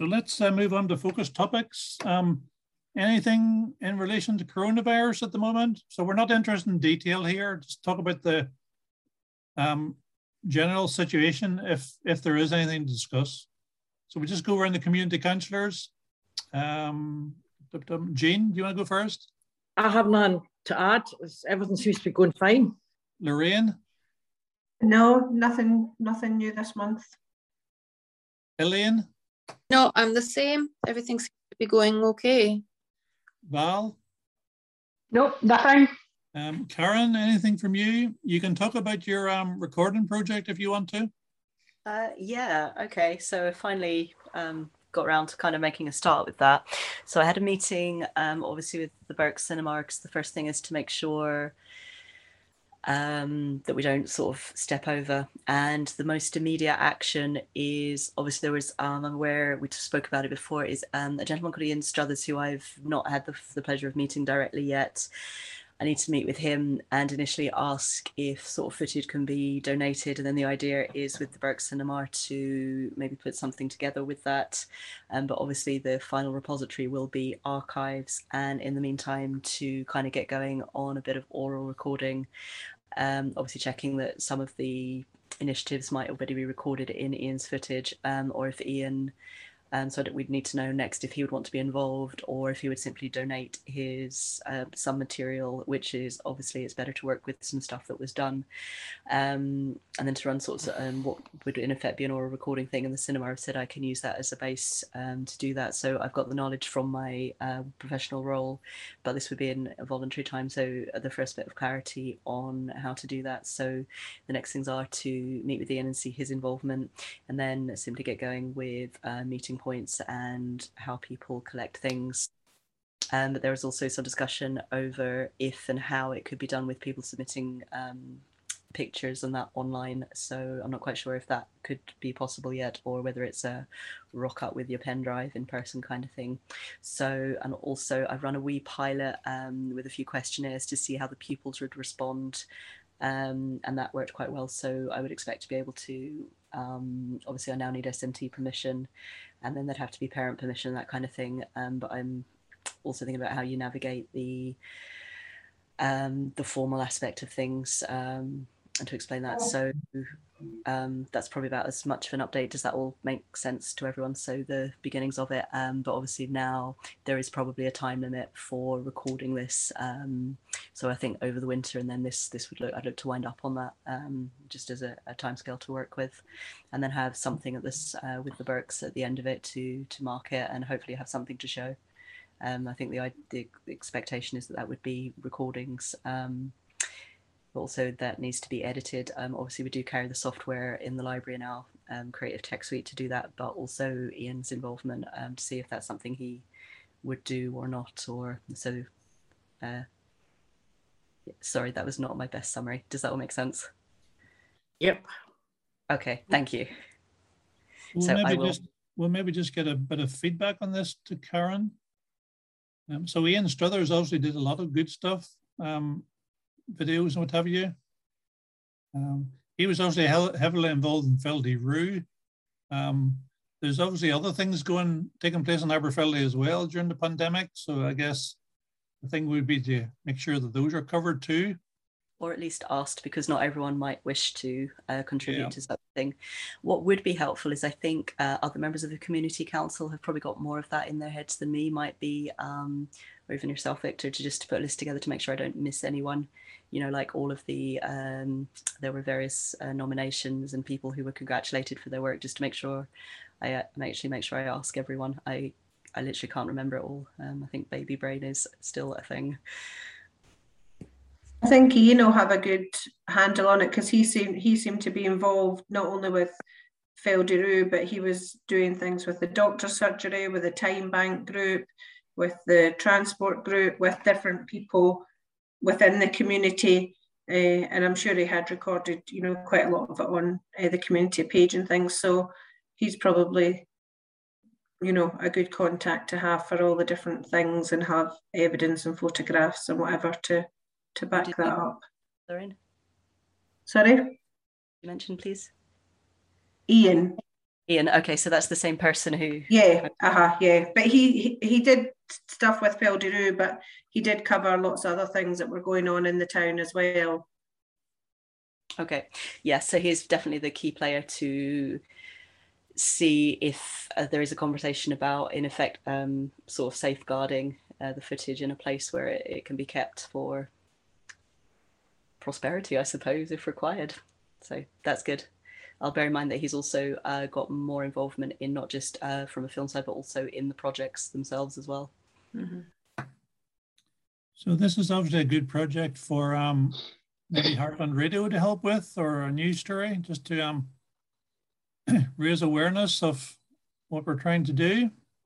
So let's move on to focus topics. Anything in relation to coronavirus at the moment? So we're not interested in detail here. Just talk about the general situation if there is anything to discuss. So we just go around the community councillors. Jean, do you want to go first? I have none to add. Everything seems to be going fine. Lorraine? No, nothing new this month. Elaine? No, I'm the same. Everything seems to be going okay. Val? Nope, nothing. Karen, anything from you? You can talk about your recording project if you want to. Yeah, okay. So I finally got around to kind of making a start with that. So I had a meeting, obviously with the Berks Cinemarks. The first thing is to make sure that we don't sort of step over. And the most immediate action is, obviously there was, I'm aware, we just spoke about it before, is a gentleman called Ian Struthers, who I've not had the pleasure of meeting directly yet. I need to meet with him and initially ask if sort of footage can be donated. And then the idea is with the Berks Cinema to maybe put something together with that. But obviously the final repository will be archives. And in the meantime, to kind of get going on a bit of oral recording, obviously checking that some of the initiatives might already be recorded in Ian's footage, or if Ian, so that we'd need to know next if he would want to be involved or if he would simply donate his some material, which is obviously it's better to work with some stuff that was done, and then to run sorts of what would in effect be an oral recording thing. And the cinema have said I can use that as a base to do that. So I've got the knowledge from my professional role, but this would be in a voluntary time. So the first bit of clarity on how to do that. So the next things are to meet with Ian and see his involvement, and then simply get going with meeting points and how people collect things. But there was also some discussion over if and how it could be done with people submitting pictures and that online. So I'm not quite sure if that could be possible yet, or whether it's a rock up with your pen drive in person kind of thing. So, and also I've run a wee pilot with a few questionnaires to see how the pupils would respond. And that worked quite well. So I would expect to be able to, obviously I now need SMT permission, and then there'd have to be parent permission, that kind of thing. But I'm also thinking about how you navigate the formal aspect of things, and to explain that. So that's probably about as much of an update. Does that all make sense to everyone? So the beginnings of it, but obviously now there is probably a time limit for recording this. So I think over the winter, and then this would look, I'd look to wind up on that, just as a timescale to work with, and then have something at this with the Berks at the end of it to mark it, and hopefully have something to show. I think the expectation is that that would be recordings. Also that needs to be edited. Obviously we do carry the software in the library now, Creative Tech Suite, to do that, but also Ian's involvement to see if that's something he would do or not. Or so sorry, that was not my best summary. Does that all make sense? Yep. Okay, thank you. We'll maybe just get a bit of feedback on this to Karen. So Ian Struthers obviously did a lot of good stuff, videos and what have you. He was obviously heavily involved in Feldy Roo. There's obviously other things taking place in Aberfeldy as well during the pandemic. So I guess the thing would be to make sure that those are covered too. Or at least asked, because not everyone might wish to contribute to something. What would be helpful is, I think other members of the community council have probably got more of that in their heads than me, might be, or even yourself, Victor, to just put a list together to make sure I don't miss anyone. You know, like all of the, there were various nominations and people who were congratulated for their work, just to make sure I actually make sure I ask everyone. I literally can't remember it all. I think baby brain is still a thing. I think Ian will have a good handle on it, because he seemed to be involved not only with Feldy Roo, but he was doing things with the doctor's surgery, with the time bank group, with the transport group, with different people within the community, and I'm sure he had recorded, you know, quite a lot of it on the community page and things. So he's probably, you know, a good contact to have for all the different things, and have evidence and photographs and whatever to back that up. Lorraine? Sorry? You mentioned, please. Ian. Ian, okay, so that's the same person who... Yeah, yeah. But he did stuff with Felderoo, but he did cover lots of other things that were going on in the town as well. Okay, yeah, so he's definitely the key player to see if there is a conversation about, in effect, sort of safeguarding the footage in a place where it can be kept for prosperity, I suppose, if required. So that's good. I'll bear in mind that he's also got more involvement in not just from a film side, but also in the projects themselves as well. Mm-hmm. So this is obviously a good project for maybe Heartland Radio to help with, or a news story, just to raise awareness of what we're trying to do.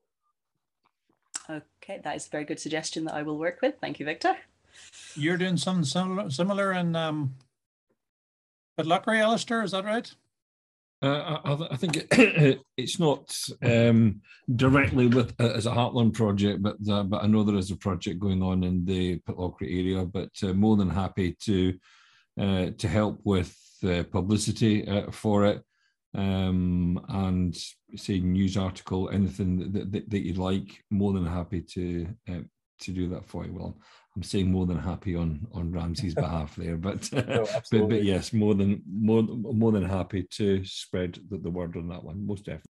Okay, that is a very good suggestion that I will work with. Thank you, Victor. You're doing something similar in Pitlochry, Alistair, is that right? I think it's not directly with as a Heartland project, but I know there is a project going on in the Pitlochry area. But more than happy to help with publicity for it, and say news article, anything that you'd like. More than happy to do that for you. Well, I'm saying more than happy on Ramsey's behalf there, but No, but yes, more than happy to spread the word on that one, most definitely.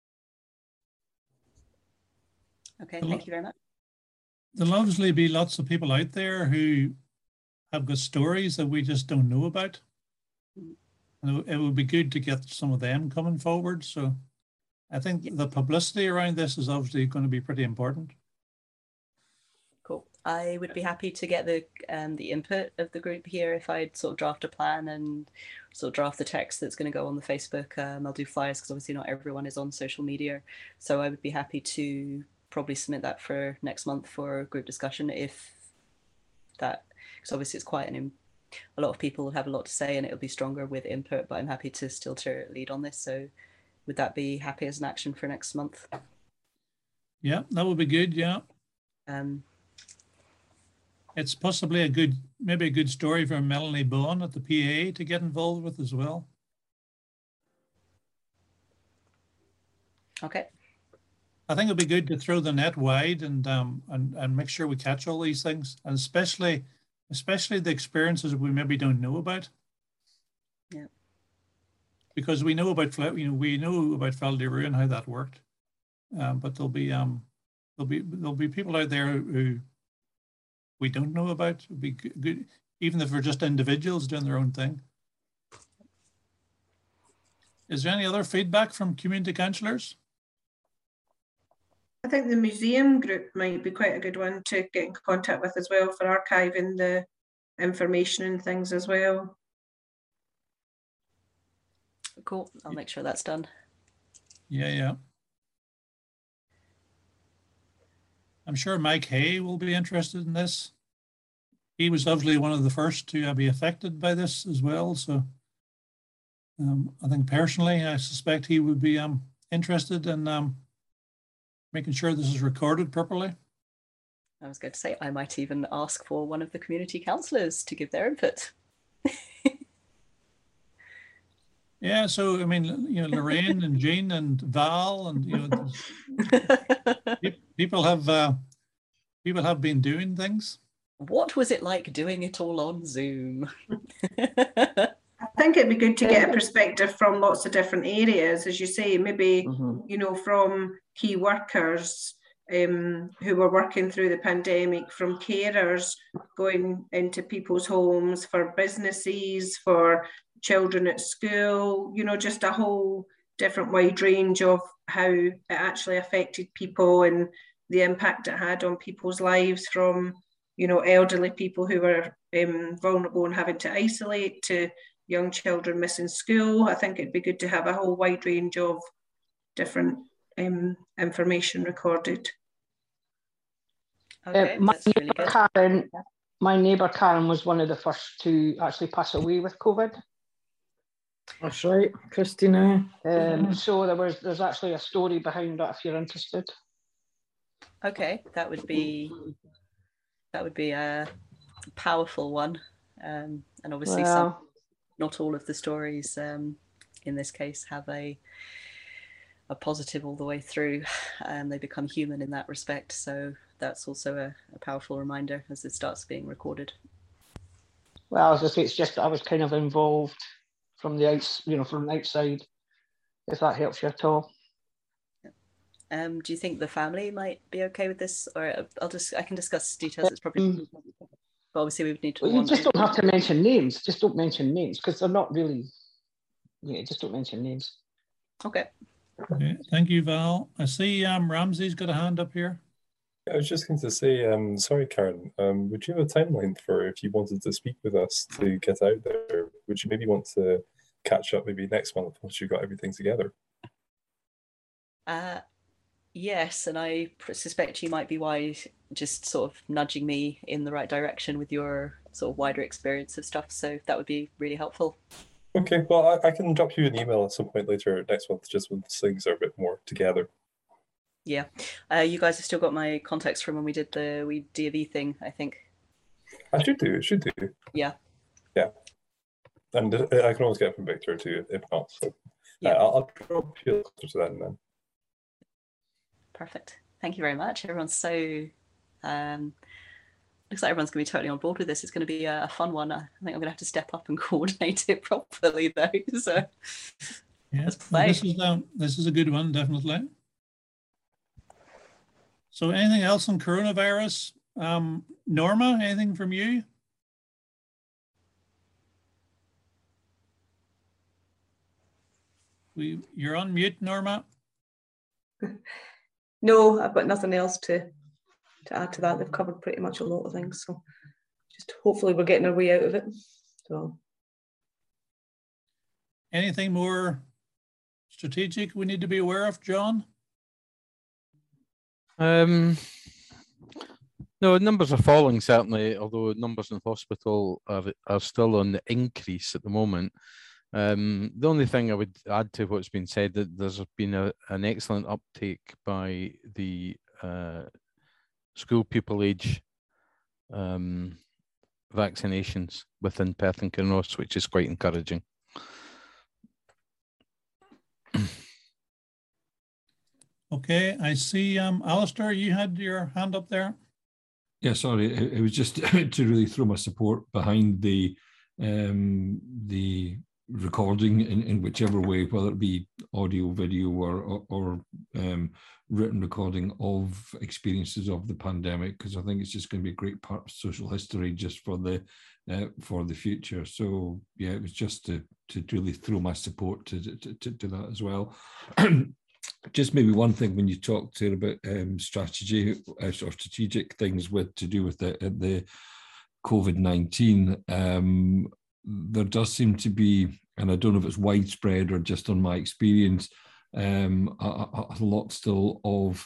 Okay, thank you very much. There'll obviously be lots of people out there who have got stories that we just don't know about. And it would be good to get some of them coming forward. So I think the publicity around this is obviously going to be pretty important. Cool. I would be happy to get the input of the group here if I'd sort of draft a plan and sort of draft the text that's going to go on the Facebook. I'll do flyers because obviously not everyone is on social media. So I would be happy to probably submit that for next month for group discussion, if that, because obviously it's quite a lot of people will have a lot to say and it'll be stronger with input, but I'm happy to still to lead on this. So would that be happy as an action for next month? Yeah, that would be good. Yeah. It's possibly maybe a good story for Melanie Bowen at the PA to get involved with as well. Okay. I think it'd be good to throw the net wide and make sure we catch all these things, and especially the experiences we maybe don't know about. Yeah. Because we know about Felderoo and how that worked, but there'll be people out there who we don't know about. It'd be good, even if we're just individuals doing their own thing. Is there any other feedback from community councillors? I think the museum group might be quite a good one to get in contact with as well for archiving the information and things as well. Cool. I'll make sure that's done. Yeah. I'm sure Mike Hay will be interested in this. He was obviously one of the first to be affected by this as well. So I think personally, I suspect he would be interested in making sure this is recorded properly. I was going to say, I might even ask for one of the community councillors to give their input. Yeah, so I mean, Lorraine and Jean and Val and people have been doing things. What was it like doing it all on Zoom? I think it'd be good to get a perspective from lots of different areas, as you say, maybe from key workers who were working through the pandemic, from carers going into people's homes, for businesses, for children at school, just a whole different wide range of how it actually affected people and the impact it had on people's lives, from elderly people who were vulnerable and having to isolate, to young children missing school. I think it'd be good to have a whole wide range of different information recorded. Okay, my neighbour Karen was one of the first to actually pass away with COVID. That's right, Christina. So there's actually a story behind that if you're interested. Okay, that would be a powerful one, and obviously not all of the stories in this case have a a positive all the way through, and they become human in that respect. So that's also a powerful reminder as it starts being recorded. Well, as I say, it's just that I was kind of involved from the outside, if that helps you at all. Do you think the family might be okay with this, or I can discuss details. It's probably, but obviously we would need to. Well, you just don't have to mention names. Just don't mention names because they're not really. Yeah, just don't mention names. Okay. Okay. Thank you, Val. I see Ramsey's got a hand up here. I was just going to say, sorry, Karen, would you have a timeline for if you wanted to speak with us to get out there? Would you maybe want to catch up maybe next month once you got everything together? Yes, and I suspect you might be wise just sort of nudging me in the right direction with your sort of wider experience of stuff. So that would be really helpful. Okay, well, I can drop you an email at some point later next month, just when things are a bit more together. Yeah, you guys have still got my contacts from when we did the D&D thing, I think. I should do. Yeah. Yeah, and I can always get it from Victor too, if not. So yeah, I'll drop you a letter to that then. Perfect. Thank you very much. Everyone's so looks like everyone's going to be totally on board with this. It's going to be a fun one. I think I'm going to have to step up and coordinate it properly, though. So yeah, let's play. This is a good one, definitely. So, anything else on coronavirus? Norma, anything from you? You're on mute, Norma. No, I've got nothing else to add to that. They've covered pretty much a lot of things. So just hopefully we're getting our way out of it. So anything more strategic we need to be aware of, John? No, numbers are falling, certainly, although numbers in hospital are still on the increase at the moment. The only thing I would add to what's been said, that there's been an excellent uptake by the school pupil age vaccinations within Perth and Kinross, which is quite encouraging. Okay, I see, Alistair, you had your hand up there. Yeah, sorry, it was just to really throw my support behind the recording in whichever way, whether it be audio, video, or written recording of experiences of the pandemic, because I think it's just going to be a great part of social history just for the future. So yeah, it was just to really throw my support to that as well. Just maybe one thing when you talked here about strategy or strategic things to do with the COVID-19, there does seem to be, and I don't know if it's widespread or just on my experience, a lot still of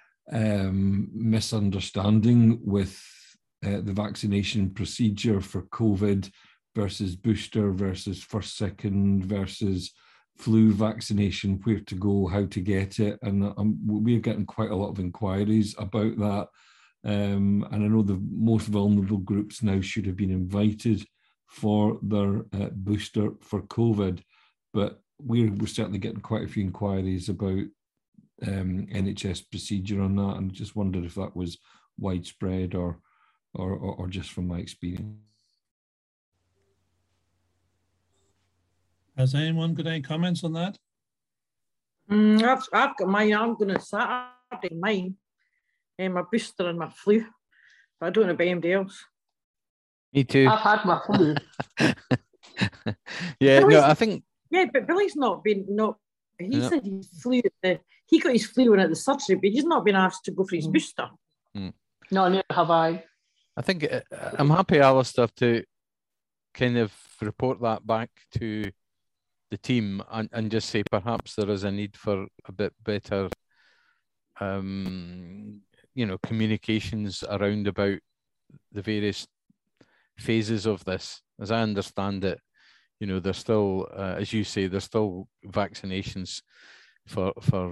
misunderstanding with the vaccination procedure for COVID versus booster versus first, second versus flu vaccination, where to go, how to get it. And we're getting quite a lot of inquiries about that. And I know the most vulnerable groups now should have been invited for their booster for COVID, but we're certainly getting quite a few inquiries about NHS procedure on that, and just wondered if that was widespread or just from my experience. Has anyone got any comments on that? I've got mine. I'm going to Saturday mine, my booster and my flu, but I don't know about anybody else. Me too. I've had my flu. Yeah, Billy's, no, I think. Yeah, but Billy's not been. He said he flew. He got his flu one at the surgery, but he's not been asked to go for his booster. No, neither have I. I think I'm happy, Alistair, to kind of report that back to the team and just say perhaps there is a need for a bit better, communications around about the various phases of this. As I understand it, there's still, as you say, there's still vaccinations for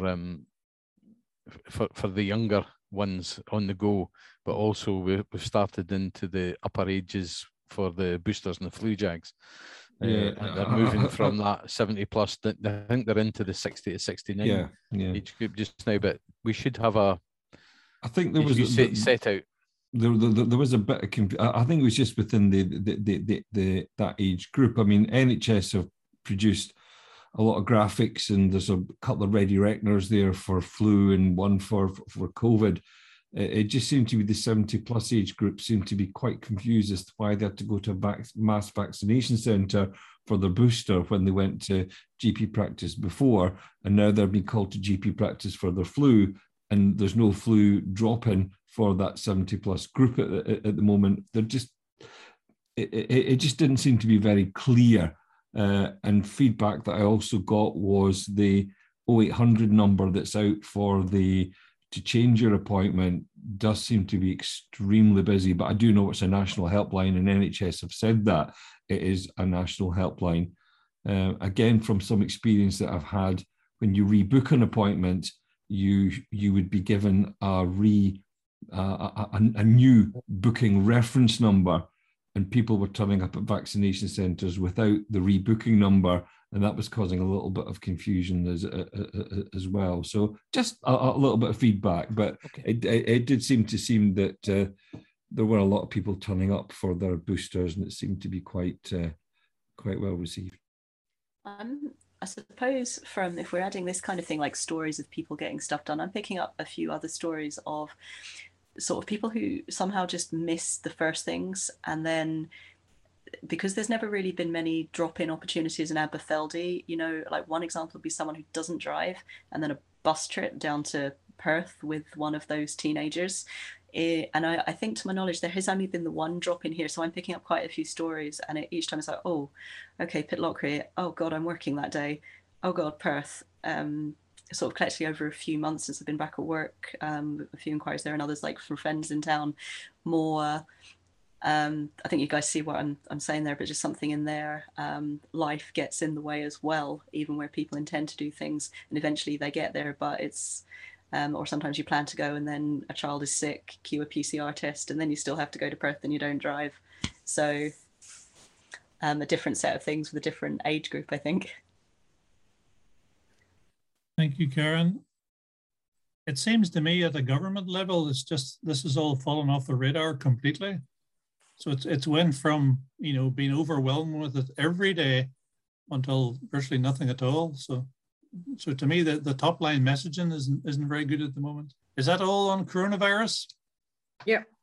the younger ones on the go, but also we've started into the upper ages for the boosters and the flu jags. And they're moving from that 70 plus. I think they're into the 60 to 69 age group just now. But we should have a. I think there was set out. There was a bit of confusion. I think it was just within that age group. I mean, NHS have produced a lot of graphics, and there's a couple of ready reckoners there for flu and one for COVID. It just seemed to be the 70 plus age group seemed to be quite confused as to why they had to go to a mass vaccination centre for their booster when they went to GP practice before, and now they're being called to GP practice for their flu, and there's no flu drop-in for that 70 plus group at the moment. They're just, it just didn't seem to be very clear. And feedback that I also got was the 0800 number that's out for to change your appointment does seem to be extremely busy, but I do know it's a national helpline, and NHS have said that it is a national helpline. Again, from some experience that I've had, when you rebook an appointment, you would be given a new booking reference number, and people were turning up at vaccination centres without the rebooking number, and that was causing a little bit of confusion as well. So just a little bit of feedback, but it did seem that there were a lot of people turning up for their boosters, and it seemed to be quite well received. I suppose if we're adding this kind of thing, like stories of people getting stuff done, I'm picking up a few other stories of sort of people who somehow just miss the first things, and then because there's never really been many drop-in opportunities in Aberfeldy, like one example would be someone who doesn't drive, and then a bus trip down to Perth with one of those teenagers. And I think, to my knowledge, there has only been the one drop in here, so I'm picking up quite a few stories, and each time it's like, oh, okay, Pitlochry, oh god, I'm working that day, oh god, Perth. Sort of collectively over a few months since I've been back at work, a few inquiries there, and others like from friends in town. More, I think you guys see what I'm saying there, but just something in there. Life gets in the way as well, even where people intend to do things, and eventually they get there, but it's. Or sometimes you plan to go and then a child is sick, cue a PCR test, and then you still have to go to Perth and you don't drive. So a different set of things with a different age group, I think. Thank you, Karen. It seems to me at the government level, it's just, this is all fallen off the radar completely. So it's went from, being overwhelmed with it every day until virtually nothing at all. So to me, the top line messaging isn't very good at the moment. Is that all on coronavirus? Yeah.